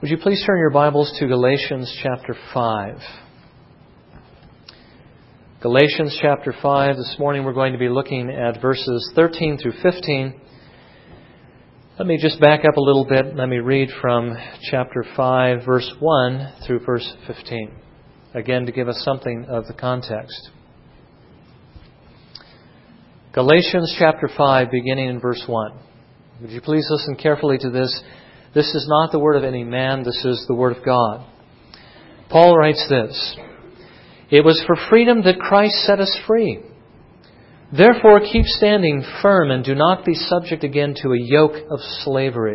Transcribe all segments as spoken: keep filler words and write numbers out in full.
Would you please turn your Bibles to Galatians chapter five. Galatians chapter five. This morning we're going to be looking at verses thirteen through fifteen. Let me just back up a little bit. Let me read from chapter five, verse one through verse fifteen. Again, to give us something of the context. Galatians chapter five, beginning in verse one. Would you please listen carefully to this? This is not the word of any man. This is the word of God. Paul writes this: "It was for freedom that Christ set us free. Therefore keep standing firm and do not be subject again to a yoke of slavery.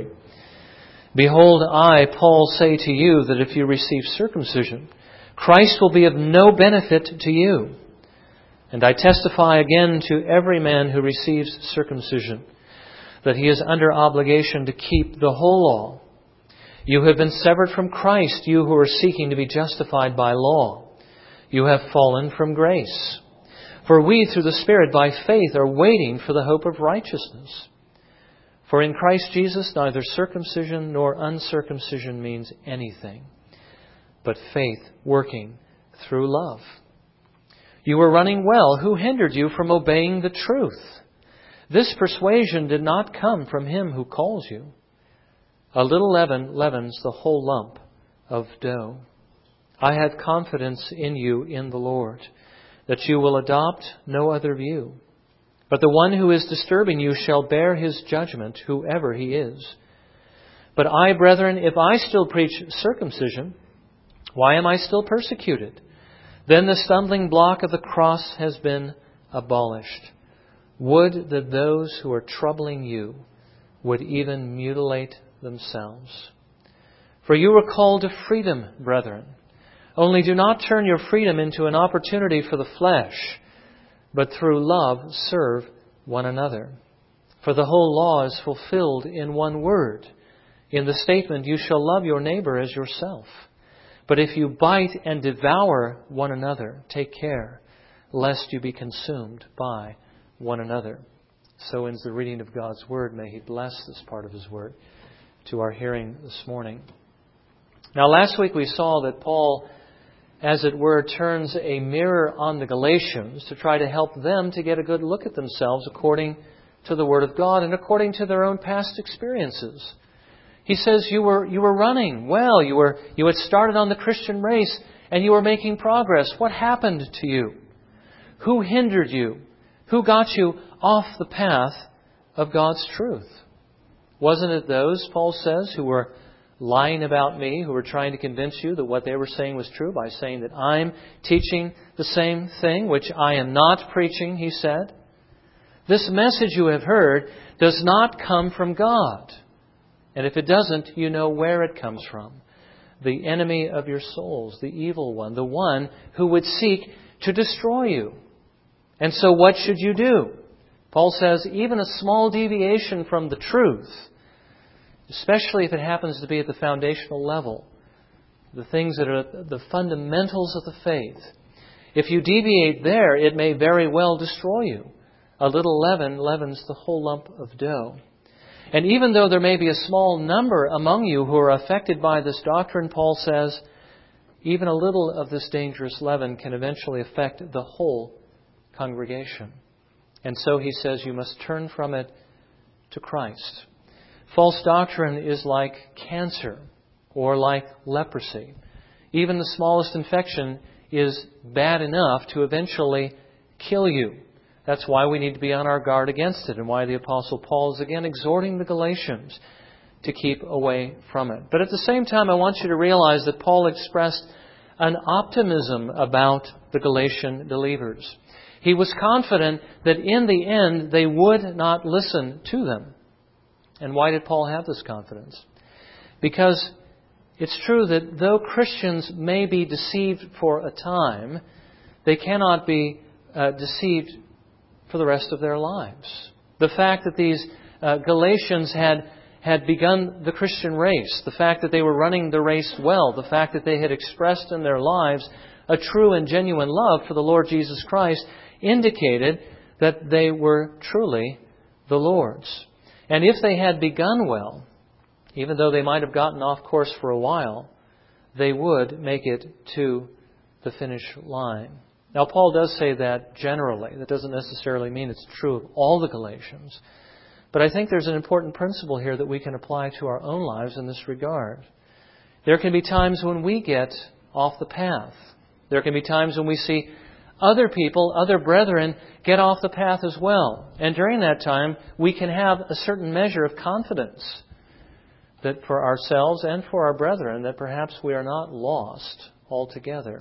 Behold, I, Paul, say to you that if you receive circumcision, Christ will be of no benefit to you. And I testify again to every man who receives circumcision that he is under obligation to keep the whole law. You have been severed from Christ, you who are seeking to be justified by law. You have fallen from grace. For we, through the Spirit, by faith, are waiting for the hope of righteousness. For in Christ Jesus, neither circumcision nor uncircumcision means anything, but faith working through love. You were running well. Who hindered you from obeying the truth? This persuasion did not come from him who calls you. A little leaven leavens the whole lump of dough. I have confidence in you in the Lord, that you will adopt no other view. But the one who is disturbing you shall bear his judgment, whoever he is. But I, brethren, if I still preach circumcision, why am I still persecuted? Then the stumbling block of the cross has been abolished. Would that those who are troubling you would even mutilate themselves. For you are called to freedom, brethren. Only do not turn your freedom into an opportunity for the flesh, but through love serve one another. For the whole law is fulfilled in one word, in the statement, you shall love your neighbor as yourself. But if you bite and devour one another, take care, lest you be consumed by one another." So ends the reading of God's Word. May He bless this part of His Word to our hearing this morning. Now, last week we saw that Paul, as it were, turns a mirror on the Galatians to try to help them to get a good look at themselves according to the Word of God and according to their own past experiences. He says you were you were running well, you were you had started on the Christian race and you were making progress. What happened to you? Who hindered you? Who got you off the path of God's truth? Wasn't it those, Paul says, who were lying about me, who were trying to convince you that what they were saying was true by saying that I'm teaching the same thing, which I am not preaching, he said? This message you have heard does not come from God. And if it doesn't, you know where it comes from. The enemy of your souls, the evil one, the one who would seek to destroy you. And so what should you do? Paul says even a small deviation from the truth, especially if it happens to be at the foundational level, the things that are the fundamentals of the faith, if you deviate there, it may very well destroy you. A little leaven leavens the whole lump of dough. And even though there may be a small number among you who are affected by this doctrine, Paul says, even a little of this dangerous leaven can eventually affect the whole congregation. And so he says you must turn from it to Christ. False doctrine is like cancer or like leprosy. Even the smallest infection is bad enough to eventually kill you. That's why we need to be on our guard against it and why the Apostle Paul is again exhorting the Galatians to keep away from it. But at the same time, I want you to realize that Paul expressed an optimism about the Galatian believers. He was confident that in the end they would not listen to them. And why did Paul have this confidence? Because it's true that though Christians may be deceived for a time, they cannot be uh, deceived for the rest of their lives. The fact that these uh, Galatians had had begun the Christian race, the fact that they were running the race well, the fact that they had expressed in their lives a true and genuine love for the Lord Jesus Christ, indicated that they were truly the Lord's. And if they had begun well, even though they might have gotten off course for a while, they would make it to the finish line. Now, Paul does say that generally. That doesn't necessarily mean it's true of all the Galatians. But I think there's an important principle here that we can apply to our own lives in this regard. There can be times when we get off the path. There can be times when we see other people, other brethren, get off the path as well. And during that time, we can have a certain measure of confidence that for ourselves and for our brethren, that perhaps we are not lost altogether.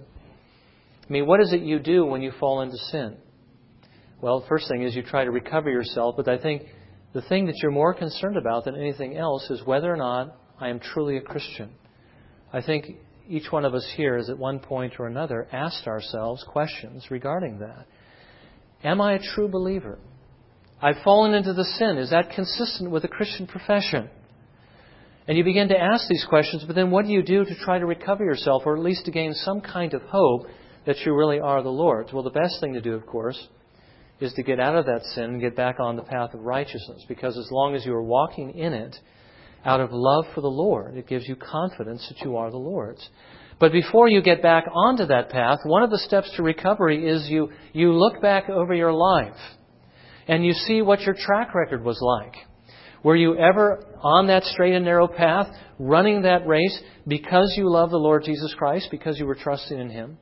I mean, what is it you do when you fall into sin? Well, the first thing is you try to recover yourself, but I think the thing that you're more concerned about than anything else is whether or not I am truly a Christian. I think each one of us here has at one point or another asked ourselves questions regarding that. Am I a true believer? I've fallen into the sin. Is that consistent with a Christian profession? And you begin to ask these questions, but then what do you do to try to recover yourself, or at least to gain some kind of hope that you really are the Lord's? Well, the best thing to do, of course, is to get out of that sin and get back on the path of righteousness. Because as long as you are walking in it out of love for the Lord, it gives you confidence that you are the Lord's. But before you get back onto that path, one of the steps to recovery is you, you look back over your life and you see what your track record was like. Were you ever on that straight and narrow path, running that race because you love the Lord Jesus Christ, because you were trusting in Him?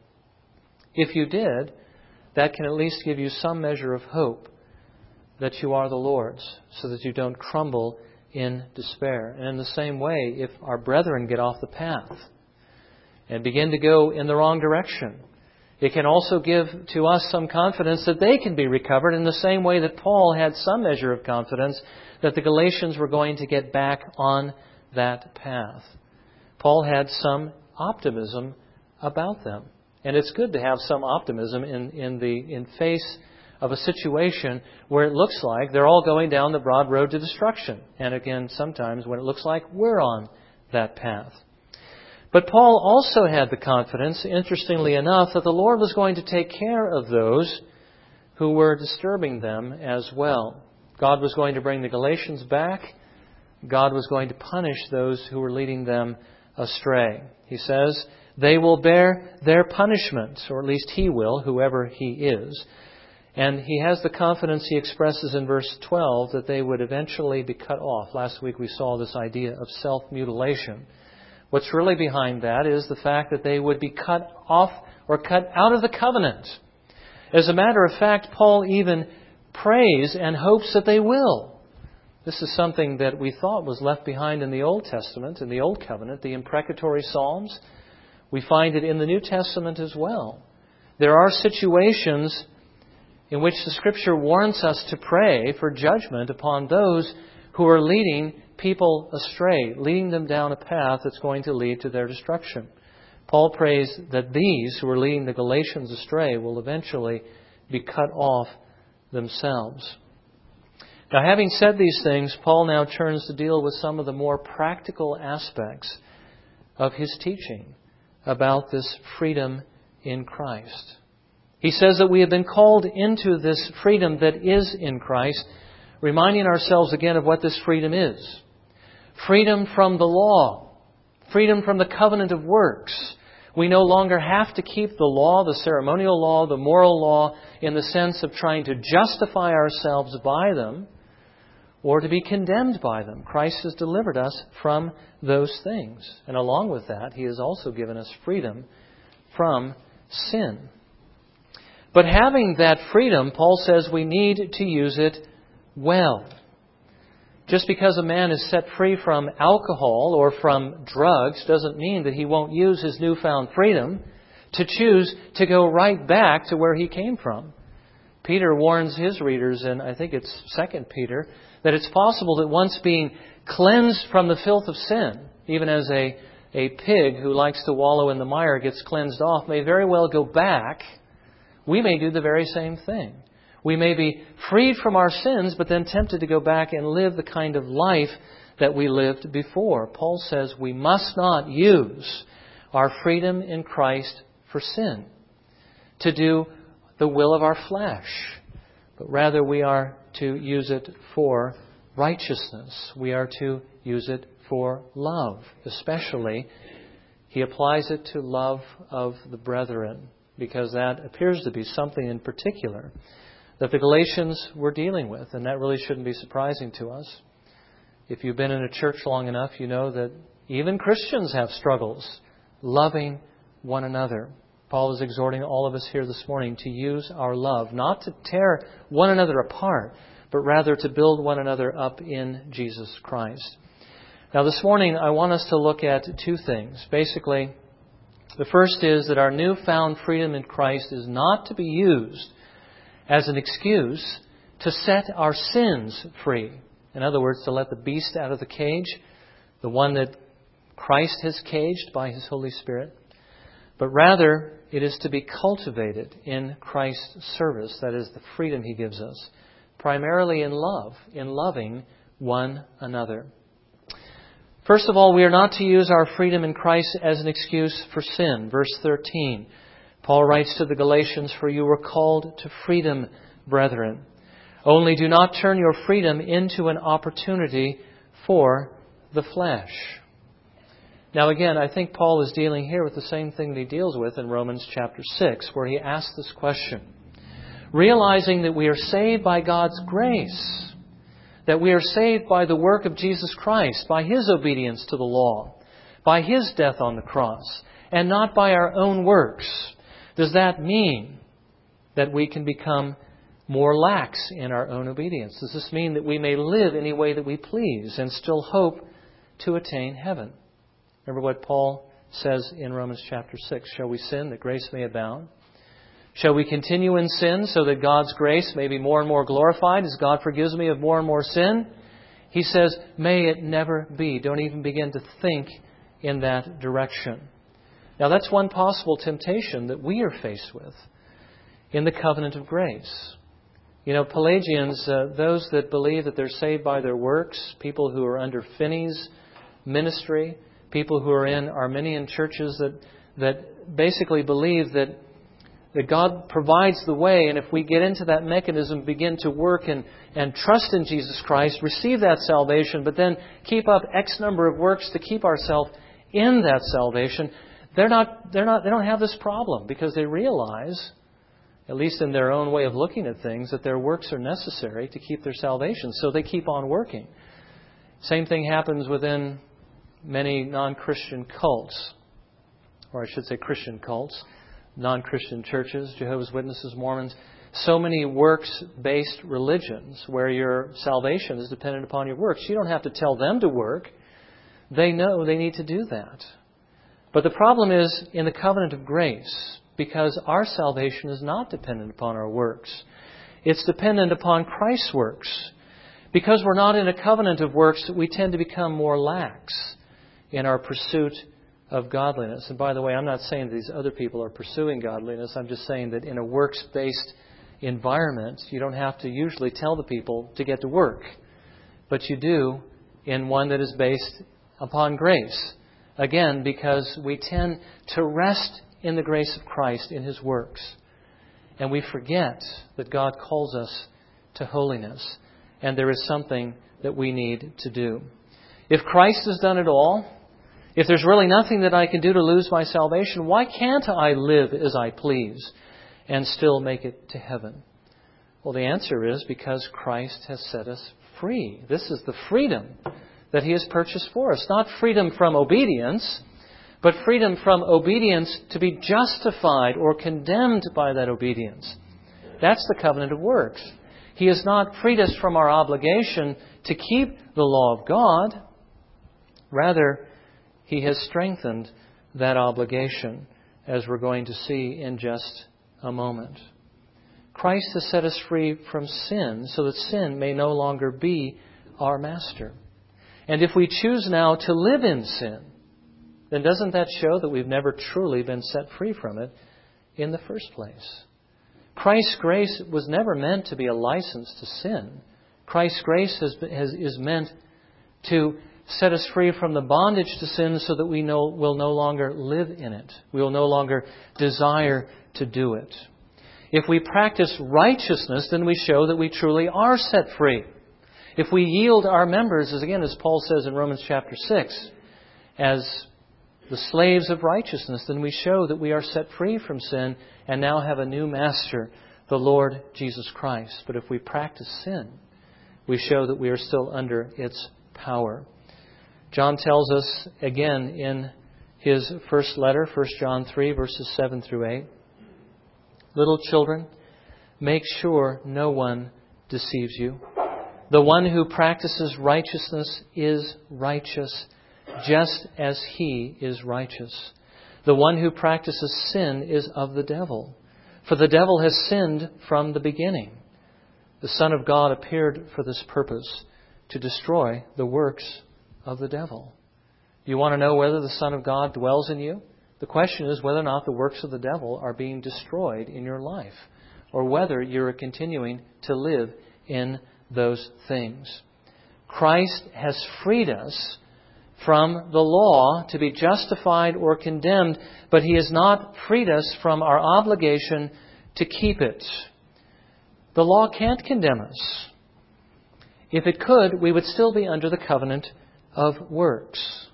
If you did, that can at least give you some measure of hope that you are the Lord's, so that you don't crumble in despair. And in the same way, if our brethren get off the path and begin to go in the wrong direction, it can also give to us some confidence that they can be recovered in the same way that Paul had some measure of confidence that the Galatians were going to get back on that path. Paul had some optimism about them. And it's good to have some optimism in, in the in face of a situation where it looks like they're all going down the broad road to destruction. And again, sometimes when it looks like we're on that path. But Paul also had the confidence, interestingly enough, that the Lord was going to take care of those who were disturbing them as well. God was going to bring the Galatians back. God was going to punish those who were leading them astray. He says, they will bear their punishment, or at least he will, whoever he is. And he has the confidence he expresses in verse twelve that they would eventually be cut off. Last week we saw this idea of self-mutilation. What's really behind that is the fact that they would be cut off or cut out of the covenant. As a matter of fact, Paul even prays and hopes that they will. This is something that we thought was left behind in the Old Testament, in the Old Covenant, the imprecatory Psalms. We find it in the New Testament as well. There are situations in which the Scripture warns us to pray for judgment upon those who are leading people astray, leading them down a path that's going to lead to their destruction. Paul prays that these who are leading the Galatians astray will eventually be cut off themselves. Now, having said these things, Paul now turns to deal with some of the more practical aspects of his teaching about this freedom in Christ. He says that we have been called into this freedom that is in Christ, reminding ourselves again of what this freedom is. Freedom from the law. Freedom from the covenant of works. We no longer have to keep the law, the ceremonial law, the moral law, in the sense of trying to justify ourselves by them or to be condemned by them. Christ has delivered us from those things. And along with that, He has also given us freedom from sin. But having that freedom, Paul says we need to use it well. Just because a man is set free from alcohol or from drugs doesn't mean that he won't use his newfound freedom to choose to go right back to where he came from. Peter warns his readers, and I think it's Second Peter, that it's possible that once being cleansed from the filth of sin, even as a, a pig who likes to wallow in the mire gets cleansed off, may very well go back, we may do the very same thing. We may be freed from our sins, but then tempted to go back and live the kind of life that we lived before. Paul says we must not use our freedom in Christ for sin, to do the will of our flesh, but rather we are to use it for righteousness. We are to use it for love. Especially, he applies it to love of the brethren, because that appears to be something in particular that the Galatians were dealing with, and that really shouldn't be surprising to us. If you've been in a church long enough, you know that even Christians have struggles loving one another. Paul is exhorting all of us here this morning to use our love, not to tear one another apart, but rather to build one another up in Jesus Christ. Now this morning I want us to look at two things. Basically, the first is that our newfound freedom in Christ is not to be used as an excuse to set our sins free. In other words, to let the beast out of the cage, the one that Christ has caged by His Holy Spirit. But rather, it is to be cultivated in Christ's service. That is the freedom He gives us. Primarily in love, in loving one another. First of all, we are not to use our freedom in Christ as an excuse for sin. Verse thirteen, Paul writes to the Galatians, "For you were called to freedom, brethren. Only do not turn your freedom into an opportunity for the flesh." Now again, I think Paul is dealing here with the same thing that he deals with in Romans chapter six, where he asks this question. Realizing that we are saved by God's grace, that we are saved by the work of Jesus Christ, by His obedience to the law, by His death on the cross, and not by our own works. Does that mean that we can become more lax in our own obedience? Does this mean that we may live any way that we please and still hope to attain heaven? Remember what Paul says in Romans chapter six. Shall we sin that grace may abound? Shall we continue in sin so that God's grace may be more and more glorified as God forgives me of more and more sin? He says, may it never be. Don't even begin to think in that direction. Now that's one possible temptation that we are faced with in the covenant of grace. You know, Pelagians, uh, those that believe that they're saved by their works, people who are under Finney's ministry, people who are in Arminian churches that, that basically believe that That God provides the way, and if we get into that mechanism, begin to work and, and trust in Jesus Christ, receive that salvation, but then keep up X number of works to keep ourselves in that salvation, they're not, they're not, they don't have this problem because they realize, at least in their own way of looking at things, that their works are necessary to keep their salvation. So they keep on working. Same thing happens within many non-Christian cults, or I should say Christian cults. Non-Christian churches, Jehovah's Witnesses, Mormons, so many works-based religions where your salvation is dependent upon your works. You don't have to tell them to work. They know they need to do that. But the problem is in the covenant of grace, because our salvation is not dependent upon our works. It's dependent upon Christ's works. Because we're not in a covenant of works, we tend to become more lax in our pursuit of godliness. And by the way, I'm not saying that these other people are pursuing godliness. I'm just saying that in a works-based environment, you don't have to usually tell the people to get to work. But you do in one that is based upon grace. Again, because we tend to rest in the grace of Christ in His works. And we forget that God calls us to holiness. And there is something that we need to do. If Christ has done it all, if there's really nothing that I can do to lose my salvation, why can't I live as I please and still make it to heaven? Well, the answer is because Christ has set us free. This is the freedom that He has purchased for us. Not freedom from obedience, but freedom from obedience to be justified or condemned by that obedience. That's the covenant of works. He has not freed us from our obligation to keep the law of God. Rather, He has strengthened that obligation, as we're going to see in just a moment. Christ has set us free from sin so that sin may no longer be our master. And if we choose now to live in sin, then doesn't that show that we've never truly been set free from it in the first place? Christ's grace was never meant to be a license to sin. Christ's grace has, has, is meant to set us free from the bondage to sin so that we know, will no longer live in it. We will no longer desire to do it. If we practice righteousness, then we show that we truly are set free. If we yield our members, as again as Paul says in Romans chapter six, as the slaves of righteousness, then we show that we are set free from sin and now have a new master, the Lord Jesus Christ. But if we practice sin, we show that we are still under its power. John tells us again in his first letter, First John three, verses seven through eight, "Little children, make sure no one deceives you. The one who practices righteousness is righteous, just as he is righteous. The one who practices sin is of the devil, for the devil has sinned from the beginning. The Son of God appeared for this purpose, to destroy the works of the devil." You want to know whether the Son of God dwells in you? The question is whether or not the works of the devil are being destroyed in your life, or whether you're continuing to live in those things. Christ has freed us from the law to be justified or condemned, but He has not freed us from our obligation to keep it. The law can't condemn us. If it could, we would still be under the covenant of works.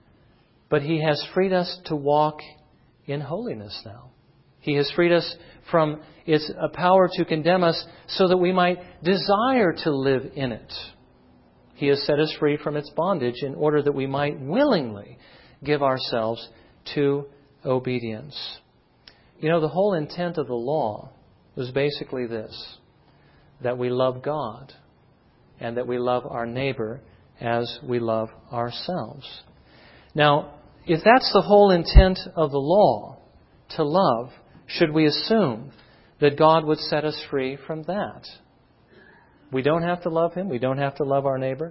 But He has freed us to walk in holiness now. He has freed us from its power to condemn us so that we might desire to live in it. He has set us free from its bondage in order that we might willingly give ourselves to obedience. You know, the whole intent of the law was basically this: that we love God and that we love our neighbor as we love ourselves. Now, if that's the whole intent of the law, to love, should we assume that God would set us free from that? We don't have to love Him. We don't have to love our neighbor.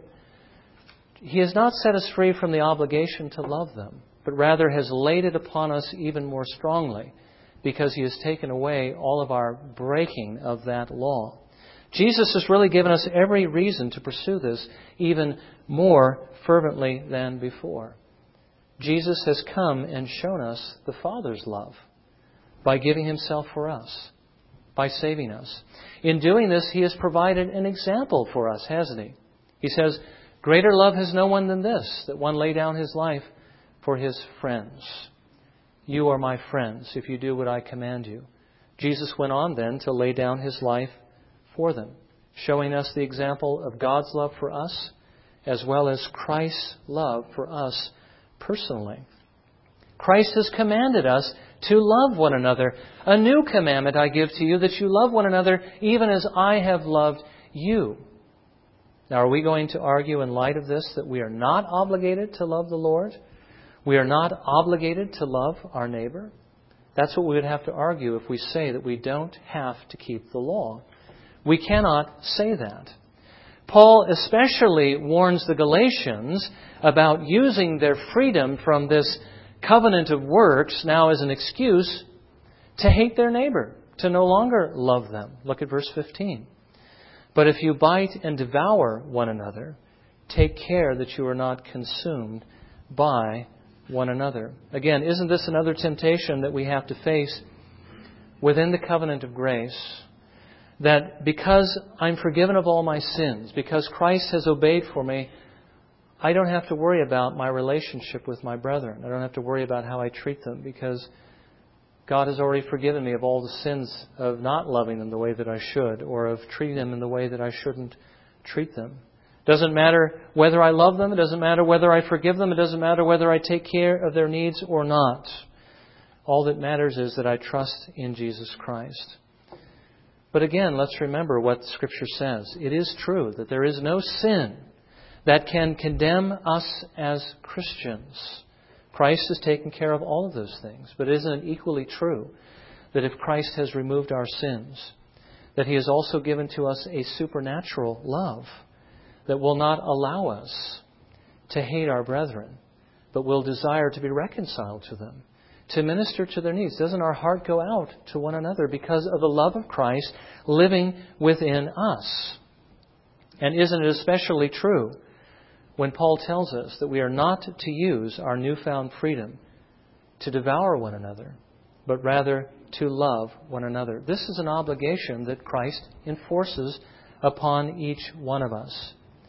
He has not set us free from the obligation to love them, but rather has laid it upon us even more strongly because He has taken away all of our breaking of that law. Jesus has really given us every reason to pursue this even more fervently than before. Jesus has come and shown us the Father's love by giving Himself for us, by saving us. In doing this, He has provided an example for us, hasn't He? He says, "Greater love has no one than this, that one lay down his life for his friends. You are my friends if you do what I command you." Jesus went on then to lay down His life for them, showing us the example of God's love for us as well as Christ's love for us personally. Christ has commanded us to love one another. "A new commandment I give to you, that you love one another even as I have loved you." Now, are we going to argue in light of this that we are not obligated to love the Lord? We are not obligated to love our neighbor? That's what we would have to argue if we say that we don't have to keep the law. We cannot say that. Paul especially warns the Galatians about using their freedom from this covenant of works now as an excuse to hate their neighbor, to no longer love them. Look at verse fifteen. "But if you bite and devour one another, take care that you are not consumed by one another." Again, isn't this another temptation that we have to face within the covenant of grace? That because I'm forgiven of all my sins, because Christ has obeyed for me, I don't have to worry about my relationship with my brethren. I don't have to worry about how I treat them because God has already forgiven me of all the sins of not loving them the way that I should, or of treating them in the way that I shouldn't treat them. It doesn't matter whether I love them. It doesn't matter whether I forgive them. It doesn't matter whether I take care of their needs or not. All that matters is that I trust in Jesus Christ. But again, let's remember what Scripture says. It is true that there is no sin that can condemn us as Christians. Christ has taken care of all of those things. But isn't it equally true that if Christ has removed our sins, that He has also given to us a supernatural love that will not allow us to hate our brethren, but will desire to be reconciled to them, to minister to their needs? Doesn't our heart go out to one another because of the love of Christ living within us? And isn't it especially true when Paul tells us that we are not to use our newfound freedom to devour one another, but rather to love one another? This is an obligation that Christ enforces upon each one of us.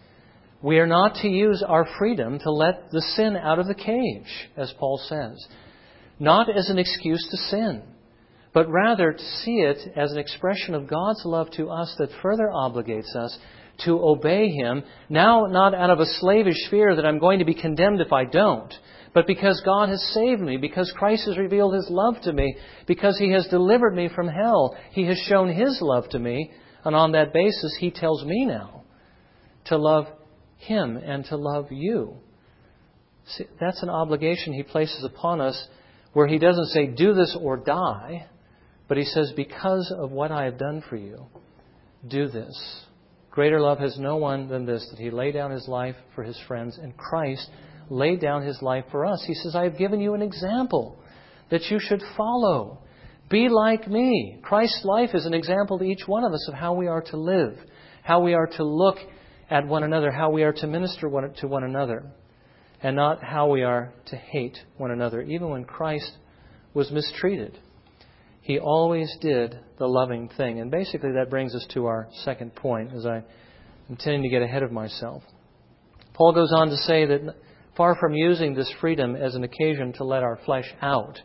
We are not to use our freedom to let the sin out of the cage, as Paul says. Not as an excuse to sin, but rather to see it as an expression of God's love to us that further obligates us to obey Him, now not out of a slavish fear that I'm going to be condemned if I don't, but because God has saved me, because Christ has revealed His love to me, because He has delivered me from hell. He has shown His love to me, and on that basis He tells me now to love Him and to love you. See, that's an obligation He places upon us where He doesn't say, do this or die, but He says, because of what I have done for you, do this. Greater love has no one than this, that He laid down His life for His friends, and Christ laid down His life for us. He says, I have given you an example that you should follow. Be like me. Christ's life is an example to each one of us of how we are to live, how we are to look at one another, how we are to minister one, to one another, and not how we are to hate one another. Even when Christ was mistreated, He always did the loving thing. And basically that brings us to our second point, as I'm intending to get ahead of myself. Paul goes on to say that far from using this freedom as an occasion to let our flesh out,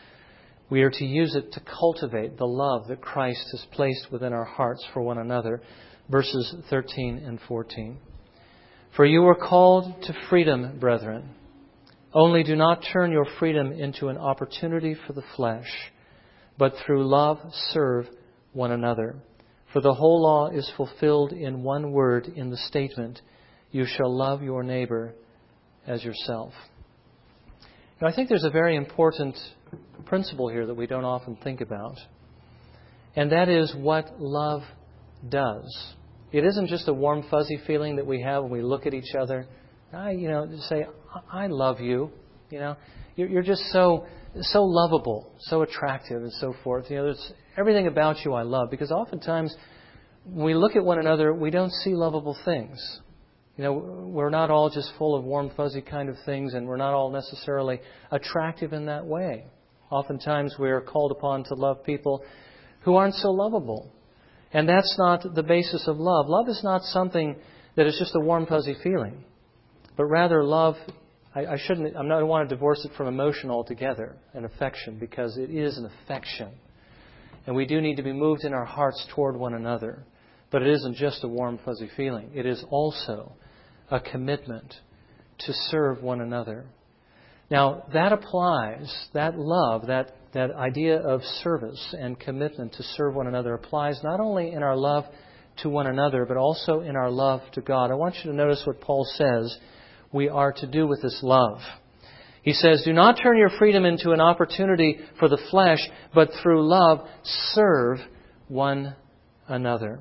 we are to use it to cultivate the love that Christ has placed within our hearts for one another. Verses thirteen and fourteen. For you were called to freedom, brethren. Only do not turn your freedom into an opportunity for the flesh, but through love serve one another. For the whole law is fulfilled in one word in the statement, you shall love your neighbor as yourself. Now, I think there's a very important principle here that we don't often think about. And that is what love does. It isn't just a warm, fuzzy feeling that we have when we look at each other. I, you know, say, I love you. You know, you're, you're just so, so lovable, so attractive, and so forth. You know, there's everything about you I love. Because oftentimes, when we look at one another, we don't see lovable things. You know, we're not all just full of warm, fuzzy kind of things, and we're not all necessarily attractive in that way. Oftentimes, we are called upon to love people who aren't so lovable. And that's not the basis of love. Love is not something that is just a warm, fuzzy feeling. But rather, love, I, I shouldn't, I'm not, I don't want to divorce it from emotion altogether, an affection, because it is an affection. And we do need to be moved in our hearts toward one another. But it isn't just a warm, fuzzy feeling. It is also a commitment to serve one another. Now, that applies, that love, that, that idea of service and commitment to serve one another applies not only in our love to one another, but also in our love to God. I want you to notice what Paul says we are to do with this love. He says, do not turn your freedom into an opportunity for the flesh, but through love serve one another.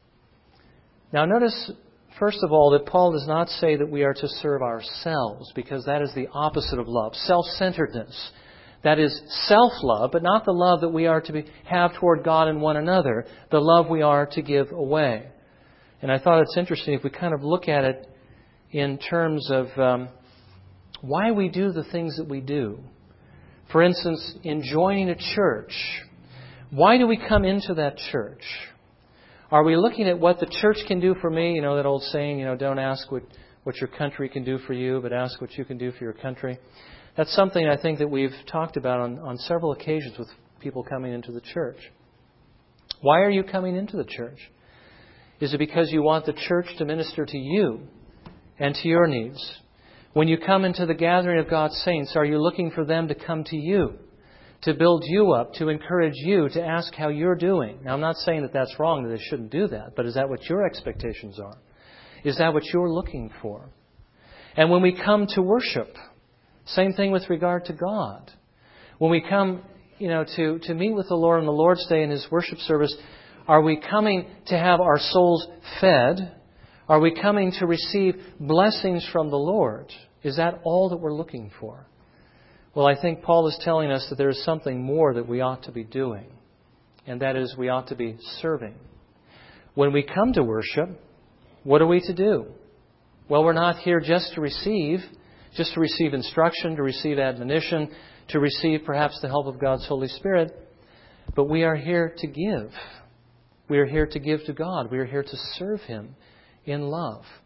Now notice, first of all, that Paul does not say that we are to serve ourselves, because that is the opposite of love, self-centeredness. That is self-love, but not the love that we are to be, have toward God and one another, the love we are to give away. And I thought it's interesting if we kind of look at it in terms of um, why we do the things that we do. For instance, in joining a church, why do we come into that church? Are we looking at what the church can do for me? You know, that old saying, you know, don't ask what, what your country can do for you, but ask what you can do for your country. That's something I think that we've talked about on, on several occasions with people coming into the church. Why are you coming into the church? Is it because you want the church to minister to you and to your needs? When you come into the gathering of God's saints, are you looking for them to come to you, to build you up, to encourage you, to ask how you're doing? Now, I'm not saying that that's wrong, that they shouldn't do that, but is that what your expectations are? Is that what you're looking for? And when we come to worship, same thing with regard to God. When we come, you know, to, to meet with the Lord on the Lord's Day in His worship service, are we coming to have our souls fed? Are we coming to receive blessings from the Lord? Is that all that we're looking for? Well, I think Paul is telling us that there is something more that we ought to be doing. And that is, we ought to be serving. When we come to worship, what are we to do? Well, we're not here just to receive, just to receive instruction, to receive admonition, to receive perhaps the help of God's Holy Spirit. But we are here to give. We are here to give to God. We are here to serve Him in love.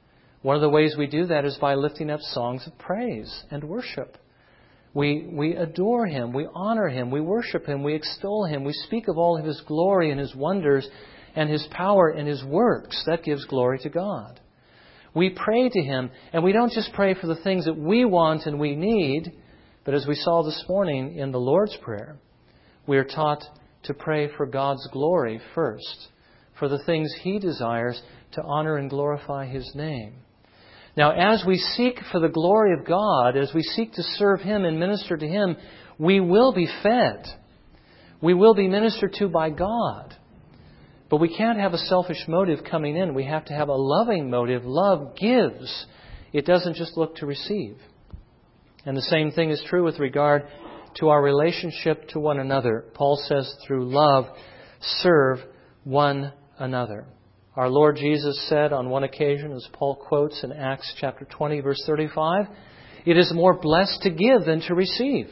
One of the ways we do that is by lifting up songs of praise and worship. We, we adore Him, we honor Him, we worship Him, we extol Him, we speak of all of His glory and His wonders and His power and His works. That gives glory to God. We pray to Him, and we don't just pray for the things that we want and we need, but as we saw this morning in the Lord's Prayer, we are taught to pray for God's glory first, for the things He desires to honor and glorify His name. Now, as we seek for the glory of God, as we seek to serve Him and minister to Him, we will be fed. We will be ministered to by God. But we can't have a selfish motive coming in. We have to have a loving motive. Love gives. It doesn't just look to receive. And the same thing is true with regard to our relationship to one another. Paul says, through love, serve one another. Our Lord Jesus said on one occasion, as Paul quotes in Acts chapter twenty, verse thirty-five, "It is more blessed to give than to receive."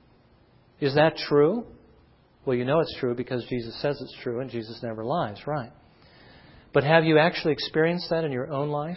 Is that true? Well, you know it's true because Jesus says it's true, and Jesus never lies, right? But have you actually experienced that in your own life?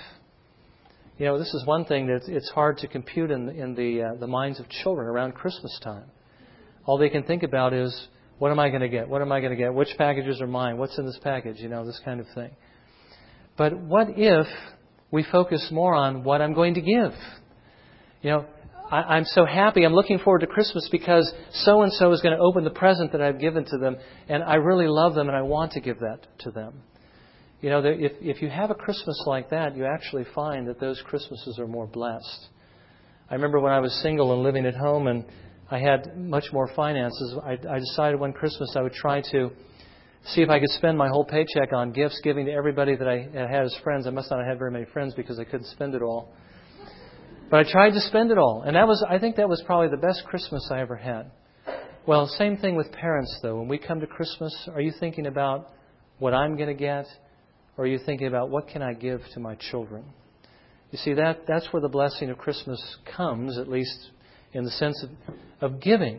You know, this is one thing that it's hard to compute in, in the uh, the minds of children around Christmas time. All they can think about is, what am I going to get? What am I going to get? Which packages are mine? What's in this package? You know, this kind of thing. But what if we focus more on what I'm going to give? You know, I, I'm so happy. I'm looking forward to Christmas because so-and-so is going to open the present that I've given to them, and I really love them and I want to give that to them. You know, if, if you have a Christmas like that, you actually find that those Christmases are more blessed. I remember when I was single and living at home and I had much more finances, I, I decided one Christmas I would try to see if I could spend my whole paycheck on gifts, giving to everybody that I had as friends. I must not have had very many friends because I couldn't spend it all. But I tried to spend it all. And that was, I think that was probably the best Christmas I ever had. Well, same thing with parents, though. When we come to Christmas, are you thinking about what I'm going to get? Or are you thinking about what can I give to my children? You see, that that's where the blessing of Christmas comes, at least in the sense of, of giving.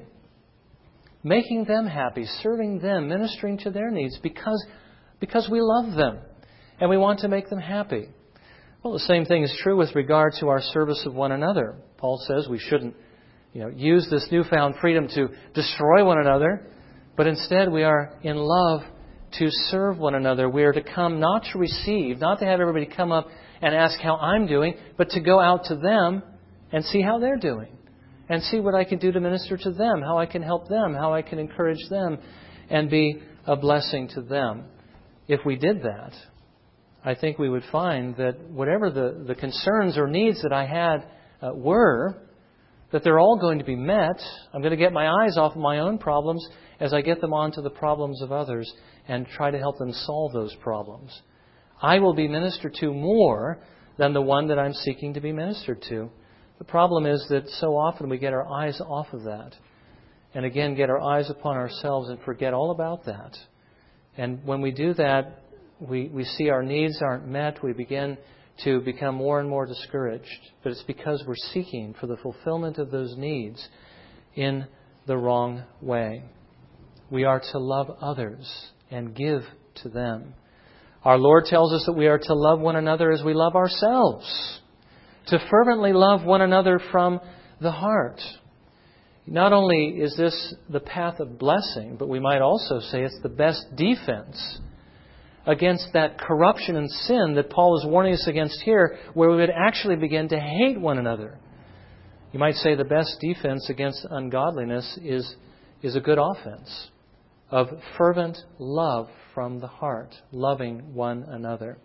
Making them happy, serving them, ministering to their needs because, because we love them and we want to make them happy. Well, the same thing is true with regard to our service of one another. Paul says we shouldn't, you know, use this newfound freedom to destroy one another, but instead we are in love to serve one another. We are to come not to receive, not to have everybody come up and ask how I'm doing, but to go out to them and see how they're doing. And see what I can do to minister to them, how I can help them, how I can encourage them, and be a blessing to them. If we did that, I think we would find that whatever the, the concerns or needs that I had uh, were, that they're all going to be met. I'm going to get my eyes off of my own problems as I get them onto the problems of others and try to help them solve those problems. I will be ministered to more than the one that I'm seeking to be ministered to. The problem is that so often we get our eyes off of that. And again, get our eyes upon ourselves and forget all about that. And when we do that, we, we see our needs aren't met. We begin to become more and more discouraged. But it's because we're seeking for the fulfillment of those needs in the wrong way. We are to love others and give to them. Our Lord tells us that we are to love one another as we love ourselves. To fervently love one another from the heart. Not only is this the path of blessing, but we might also say it's the best defense against that corruption and sin that Paul is warning us against here, where we would actually begin to hate one another. You might say the best defense against ungodliness is, is a good offense of fervent love from the heart, loving one another.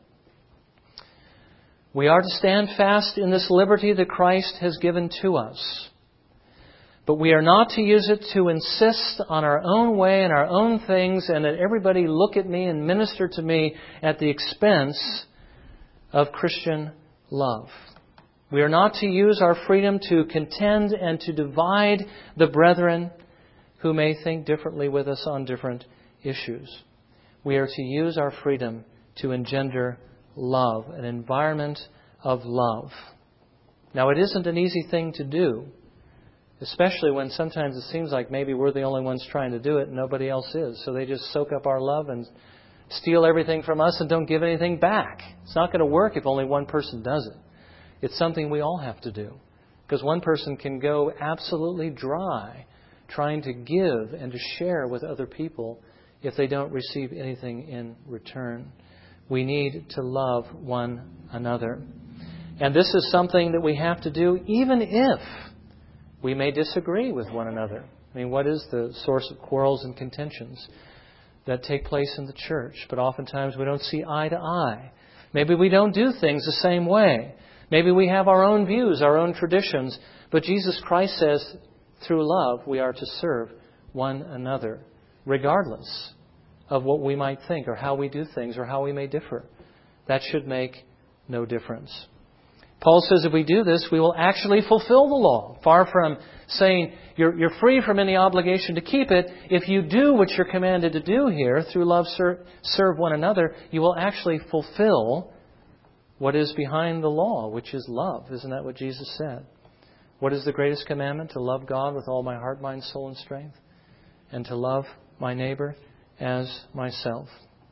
We are to stand fast in this liberty that Christ has given to us. But we are not to use it to insist on our own way and our own things and that everybody look at me and minister to me at the expense of Christian love. We are not to use our freedom to contend and to divide the brethren who may think differently with us on different issues. We are to use our freedom to engender love, an environment of love. Now, it isn't an easy thing to do, especially when sometimes it seems like maybe we're the only ones trying to do it and nobody else is. So they just soak up our love and steal everything from us and don't give anything back. It's not going to work if only one person does it. It's something we all have to do. Because one person can go absolutely dry trying to give and to share with other people if they don't receive anything in return. We need to love one another. And this is something that we have to do even if we may disagree with one another. I mean, what is the source of quarrels and contentions that take place in the church? But oftentimes we don't see eye to eye. Maybe we don't do things the same way. Maybe we have our own views, our own traditions. But Jesus Christ says, through love, we are to serve one another, regardless of what we might think or how we do things or how we may differ. That should make no difference. Paul says if we do this, we will actually fulfill the law. Far from saying you're, you're free from any obligation to keep it, if you do what you're commanded to do here, through love serve, serve one another, you will actually fulfill what is behind the law, which is love. Isn't that what Jesus said? What is the greatest commandment? To love God with all my heart, mind, soul, and strength, and to love my neighbor as myself.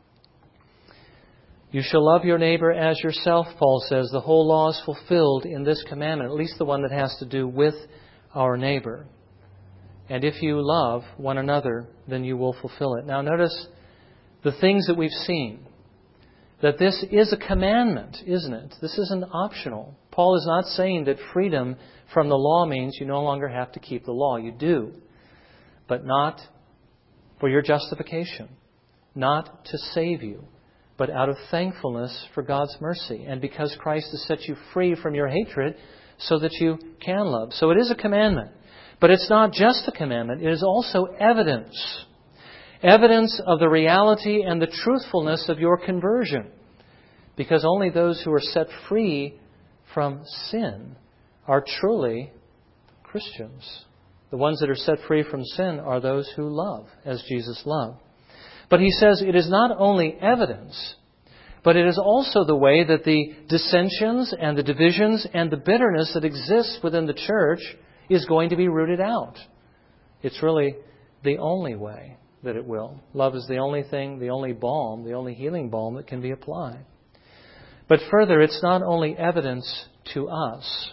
You shall love your neighbor as yourself, Paul says. The whole law is fulfilled in this commandment, at least the one that has to do with our neighbor. And if you love one another, then you will fulfill it. Now notice the things that we've seen. That this is a commandment, isn't it? This isn't optional. Paul is not saying that freedom from the law means you no longer have to keep the law. You do. But not for your justification. Not to save you. But out of thankfulness for God's mercy. And because Christ has set you free from your hatred so that you can love. So it is a commandment. But it's not just a commandment. It is also evidence. Evidence of the reality and the truthfulness of your conversion. Because only those who are set free from sin are truly Christians. The ones that are set free from sin are those who love as Jesus loved. But he says it is not only evidence, but it is also the way that the dissensions and the divisions and the bitterness that exists within the church is going to be rooted out. It's really the only way that it will. Love is the only thing, the only balm, the only healing balm that can be applied. But further, it's not only evidence to us,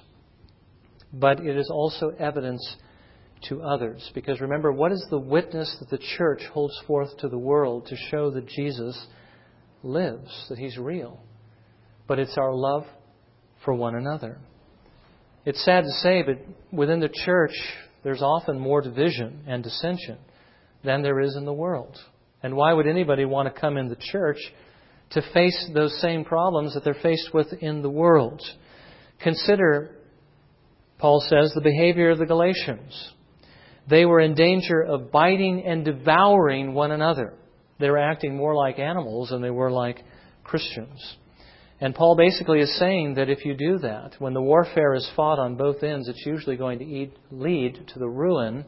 but it is also evidence to others. Because remember, what is the witness that the church holds forth to the world to show that Jesus lives, that He's real? But it's our love for one another. It's sad to say, but within the church, there's often more division and dissension than there is in the world. And why would anybody want to come in the church to face those same problems that they're faced with in the world? Consider, Paul says, the behavior of the Galatians. They were in danger of biting and devouring one another. They were acting more like animals than they were like Christians. And Paul basically is saying that if you do that, when the warfare is fought on both ends, it's usually going to eat, lead to the ruin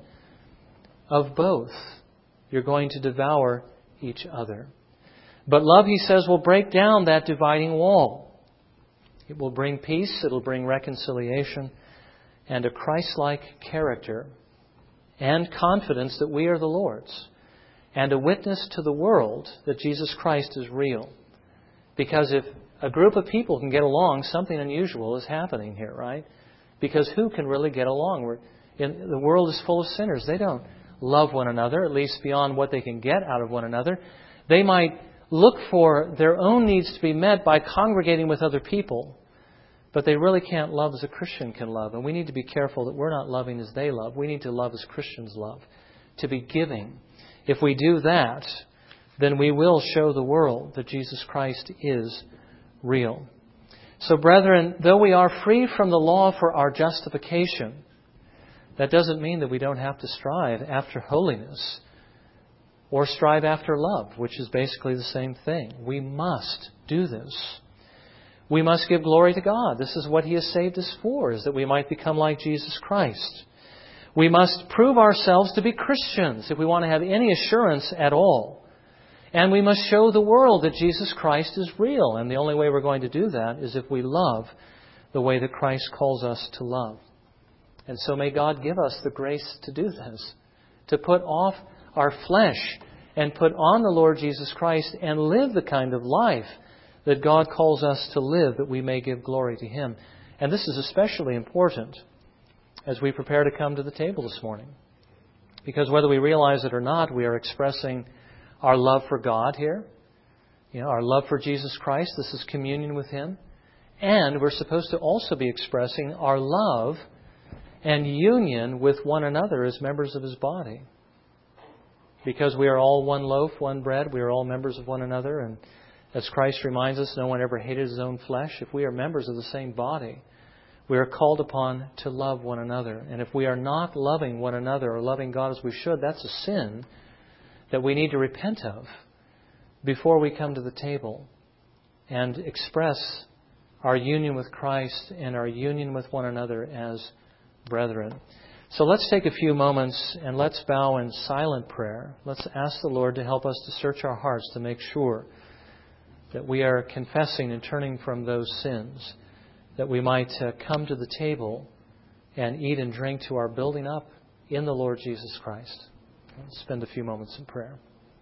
of both. You're going to devour each other. But love, he says, will break down that dividing wall. It will bring peace, it will bring reconciliation, and a Christ-like character and confidence that we are the Lord's, and a witness to the world that Jesus Christ is real. Because if a group of people can get along, something unusual is happening here, right? Because who can really get along? We're in, the world is full of sinners. They don't love one another, at least beyond what they can get out of one another. They might look for their own needs to be met by congregating with other people. But they really can't love as a Christian can love. And we need to be careful that we're not loving as they love. We need to love as Christians love. To be giving. If we do that, then we will show the world that Jesus Christ is real. So brethren, though we are free from the law for our justification, that doesn't mean that we don't have to strive after holiness or strive after love, which is basically the same thing. We must do this. We must give glory to God. This is what He has saved us for, is that we might become like Jesus Christ. We must prove ourselves to be Christians if we want to have any assurance at all. And we must show the world that Jesus Christ is real. And the only way we're going to do that is if we love the way that Christ calls us to love. And so may God give us the grace to do this, to put off our flesh and put on the Lord Jesus Christ and live the kind of life that God calls us to live, that we may give glory to Him And this is especially important as we prepare to come to the table this morning. Because whether we realize it or not, we are expressing our love for God here, you know, our love for Jesus Christ. This is communion with Him. And we're supposed to also be expressing our love and union with one another as members of His body. Because we are all one loaf, one bread, we are all members of one another. And as Christ reminds us, no one ever hated his own flesh. If we are members of the same body, we are called upon to love one another. And if we are not loving one another or loving God as we should, that's a sin that we need to repent of before we come to the table and express our union with Christ and our union with one another as brethren. So let's take a few moments and let's bow in silent prayer. Let's ask the Lord to help us to search our hearts to make sure that we are confessing and turning from those sins, that we might uh, come to the table and eat and drink to our building up in the Lord Jesus Christ. Let's spend a few moments in prayer.